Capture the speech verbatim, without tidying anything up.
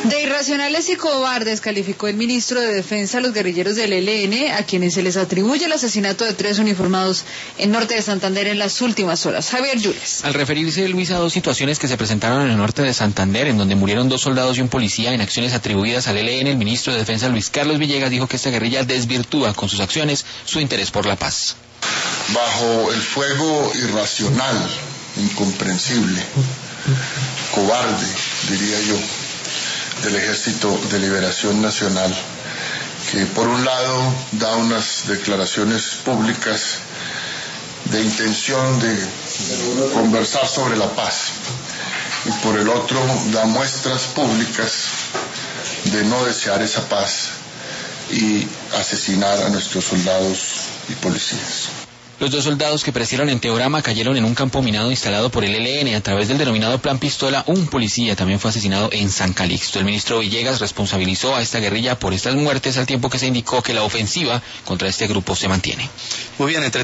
De irracionales y cobardes calificó el ministro de Defensa a los guerrilleros del E L N, a quienes se les atribuye el asesinato de tres uniformados en norte de Santander en las últimas horas. Javier Yules. Al referirse, Luis, a dos situaciones que se presentaron en el norte de Santander, en donde murieron dos soldados y un policía en acciones atribuidas al E L N, el ministro de Defensa, Luis Carlos Villegas, dijo que esta guerrilla desvirtúa con sus acciones su interés por la paz. Bajo el fuego irracional, incomprensible, cobarde, diría yo, del Ejército de Liberación Nacional, que por un lado da unas declaraciones públicas de intención de conversar sobre la paz y por el otro da muestras públicas de no desear esa paz y asesinar a nuestros soldados y policías. Los dos soldados que perecieron en Teorama cayeron en un campo minado instalado por el E L N. A través del denominado Plan Pistola, un policía también fue asesinado en San Calixto. El ministro Villegas responsabilizó a esta guerrilla por estas muertes, al tiempo que se indicó que la ofensiva contra este grupo se mantiene. Muy bien, entre